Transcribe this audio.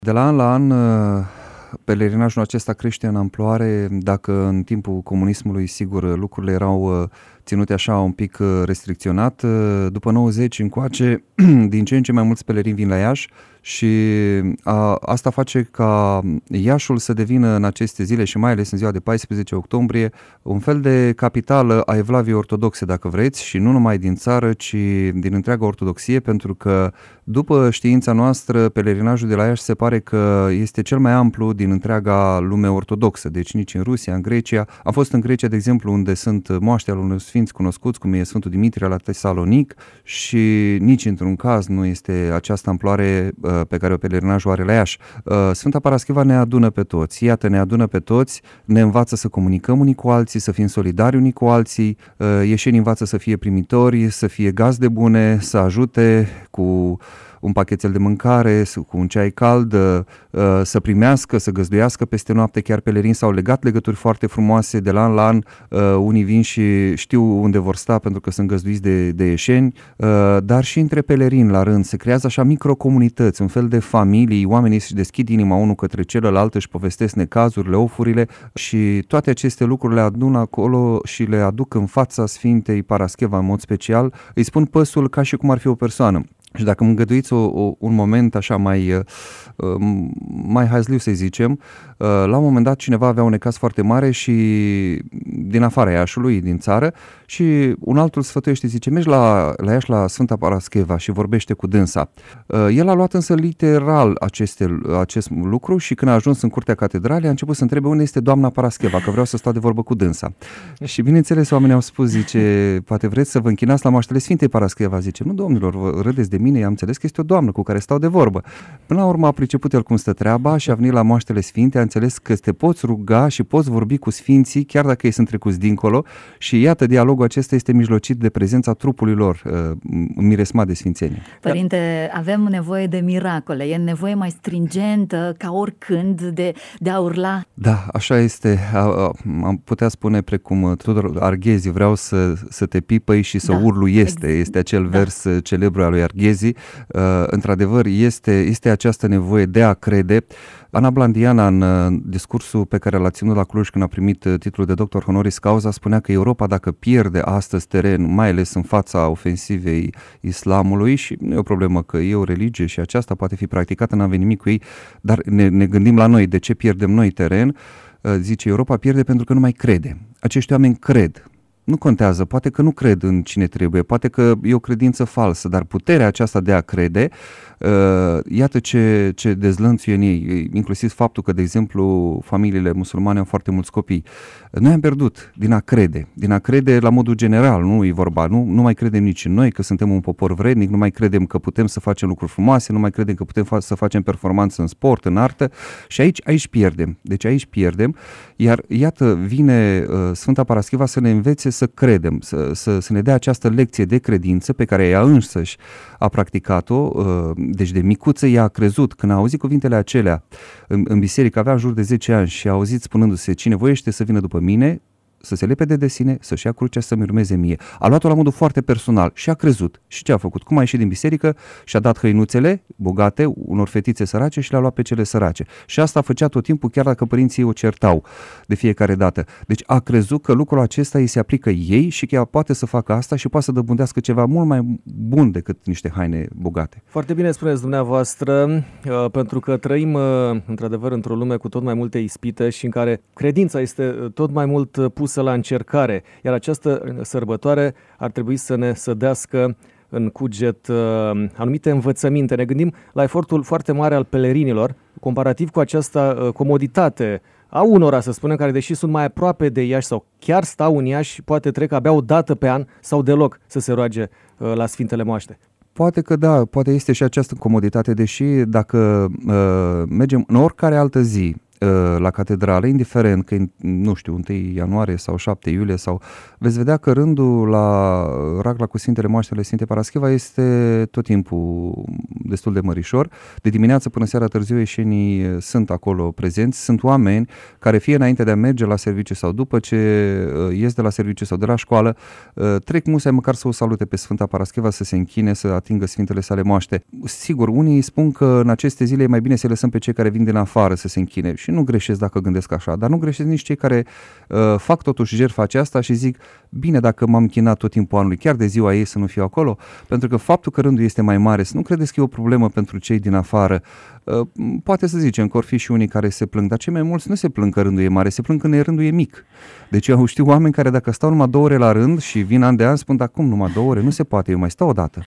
De la an la an, pelerinajul acesta crește în amploare. Dacă în timpul comunismului, sigur, lucrurile erau ținute așa un pic restricționat, după 90 încoace, din ce în ce mai mulți pelerini vin la Iași și asta face ca Iașul să devină în aceste zile și mai ales în ziua de 14 octombrie un fel de capitală a Evlaviei ortodoxe, dacă vreți, și nu numai din țară, ci din întreaga ortodoxie, pentru că după știința noastră, pelerinajul de la Iași se pare că este cel mai amplu din întreaga lume ortodoxă, deci nici în Rusia, în Grecia. Am fost în Grecia, de exemplu, unde sunt moaște al unor sfinți cunoscuți, cum e Sfântul Dimitrie la Tesalonic, și nici într-un caz nu este această amploare pe care o pelerinajul are la Iași. Sfânta Parascheva ne adună pe toți, iată, ne adună pe toți, ne învață să comunicăm unii cu alții, să fim solidari unii cu alții, ieșenii învață să fie primitori, să fie gazde bune, să ajute cu un pachetel de mâncare, cu un ceai cald, să primească, să găzduiască peste noapte. Chiar pelerini s-au legat legături foarte frumoase de la an. Unii vin și știu unde vor sta pentru că sunt găzduiți de ieșeni, dar și între pelerini la rând se creează așa microcomunități, un fel de familii, oamenii își deschid inima unul către celălalt, își povestesc necazurile, ofurile și toate aceste lucruri le adun acolo și le aduc în fața Sfintei Parascheva în mod special. Îi spun păsul ca și cum ar fi o persoană. Și dacă îmi îngăduiți un moment așa mai hazliu, să zicem, la un moment dat cineva avea un necaz foarte mare și din afara Iașului, din țară, și un altul sfătuiește, zice, mergi la Iași la Sfânta Parascheva și vorbește cu dânsa. El a luat însă literal acest lucru și când a ajuns în curtea catedralei a început să întrebe unde este doamna Parascheva, că vreau să stau de vorbă cu dânsa. Și bineînțeles oamenii au spus, zice, poate vreți să vă închinați la moaștele Sfintei Parascheva? Zice, nu domnilor, vă râdeți de mine, am înțeles că este o doamnă cu care stau de vorbă. Până la urmă a priceput el cum stă treaba și a venit la moaștele Sfinte, a înțeles că te poți ruga și poți vorbi cu sfinții, chiar dacă ei sunt trecuți dincolo, și iată, dialogul acesta este mijlocit de prezența trupului lor, miresmat de sfințenie. Părinte, avem nevoie de miracole, e nevoie mai stringentă ca oricând de a urla. Da, așa este. Am putea spune precum Tudor Arghezi, vreau să te pipăi și să urlu este acel vers celebru al lui Arghezi. Într-adevăr, este această nevoie de a crede. Ana Blandiana, în discursul pe care l-a ținut la Cluj când a primit titlul de doctor honoris causa, spunea că Europa, dacă pierde astăzi teren, mai ales în fața ofensivei islamului, și nu e o problemă că e o religie și aceasta poate fi practicată, n-am venit nimic cu ei, dar ne gândim la noi, de ce pierdem noi teren? Zice, Europa pierde pentru că nu mai crede. Acești oameni cred. Nu contează, poate că nu cred în cine trebuie, poate că e o credință falsă, dar puterea aceasta de a crede, iată ce dezlănțuie în ei, inclusiv faptul că, de exemplu, familiile musulmane au foarte mulți copii. Noi am pierdut din a crede la modul general, nu e vorba, nu mai credem nici în noi că suntem un popor vrednic, nu mai credem că putem să facem lucruri frumoase, nu mai credem că putem să facem performanță în sport, în artă, și aici pierdem. Deci aici pierdem, iar iată vine Sfânta Parascheva să ne învețe să credem, să ne dea această lecție de credință pe care ea însăși a practicat-o, deci de micuță ea a crezut. Când a auzit cuvintele acelea în biserică, avea în jur de 10 ani și a auzit spunându-se, cine voiește să vină după mine, să se lepede de sine, să-și ia crucea, să-mi urmeze mie. A luat-o la modul foarte personal și a crezut. Și ce a făcut? Cum a ieșit din biserică? Și-a dat hăinuțele bogate unor fetițe sărace și le-a luat pe cele sărace. Și asta făcea tot timpul, chiar dacă părinții o certau de fiecare dată. Deci a crezut că lucrul acesta îi se aplică ei și că ea poate să facă asta și poate să dobândească ceva mult mai bun decât niște haine bogate. Foarte bine spuneți dumneavoastră, pentru că trăim într-adevăr într-o lume cu tot mai multe ispite și în care credința este tot mai mult pusă la încercare, iar această sărbătoare ar trebui să ne sădească în cuget anumite învățăminte. Ne gândim la efortul foarte mare al pelerinilor, comparativ cu această comoditate a unora, să spunem, care deși sunt mai aproape de Iași sau chiar stau în Iași, poate trec abia o dată pe an sau deloc să se roage la Sfintele Moaște. Poate că da, poate este și această comoditate, deși dacă mergem în oricare altă zi, la catedrale, indiferent că, nu știu, 1 ianuarie sau 7 iulie, sau veți vedea că rândul la ragla cu Sfintele Moaștele Sfinte Parascheva este tot timpul destul de mărișor. De dimineață până seara târziu ieșenii sunt acolo prezenți, sunt oameni care fie înainte de a merge la serviciu sau după ce ies de la serviciu sau de la școală, trec musai măcar să o salute pe Sfânta Parascheva, să se închine, să atingă Sfintele sale moaște. Sigur, unii spun că în aceste zile e mai bine să lăsăm pe cei care vin din afară să se închine și nu greșesc dacă gândesc așa, dar nu greșesc nici cei care fac totuși jertfa aceasta și zic, bine, dacă m-am închinat tot timpul anului, chiar de ziua ei să nu fiu acolo, pentru că faptul că rândul este mai mare, să nu credeți că e o problemă pentru cei din afară. Poate să zicem că or fi și unii care se plâng, dar cei mai mulți nu se plâng că rândul e mare, se plâng când rândul e mic. Deci eu știu oameni care dacă stau numai 2 ore la rând și vin an de an spun, dar cum numai 2 ore? Nu se poate, eu mai stau o dată.